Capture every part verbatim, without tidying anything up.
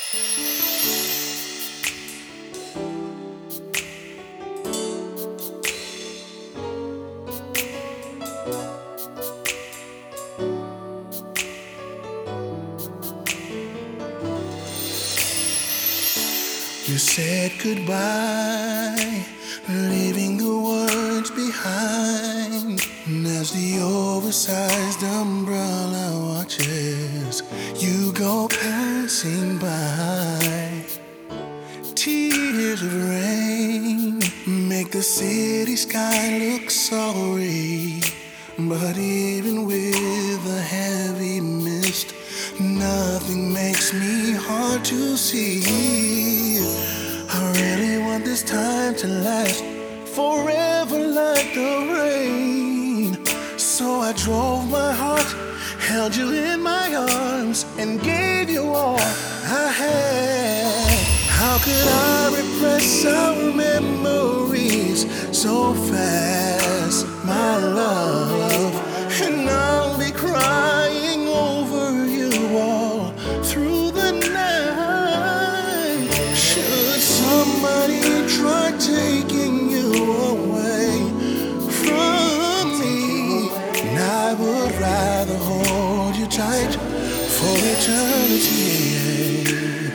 You said goodbye, leaving the words behind. And as the oversized umbrella watches you go passing by, tears of rain make the city sky look sorry. But even with a heavy mist, nothing makes me hard to see. I really want this time to last forever like the rain. So I drove my heart, held you in my arms, and gave you all I had. How could I repress our memories so fast, my love? And I'll be crying over you all through the night. Should somebody try taking you away from me, and I would rather hold you tight for eternity.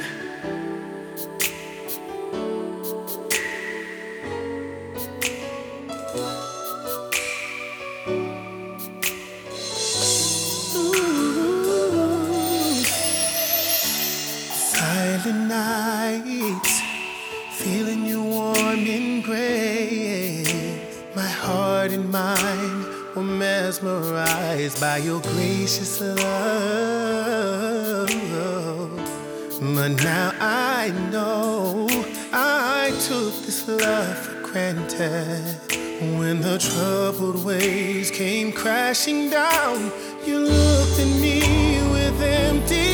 Silent nights, feeling you warm embrace. My heart and mind were mesmerized by your gracious love. But now I know I took this love for granted. When the troubled waves came crashing down, you looked at me with empty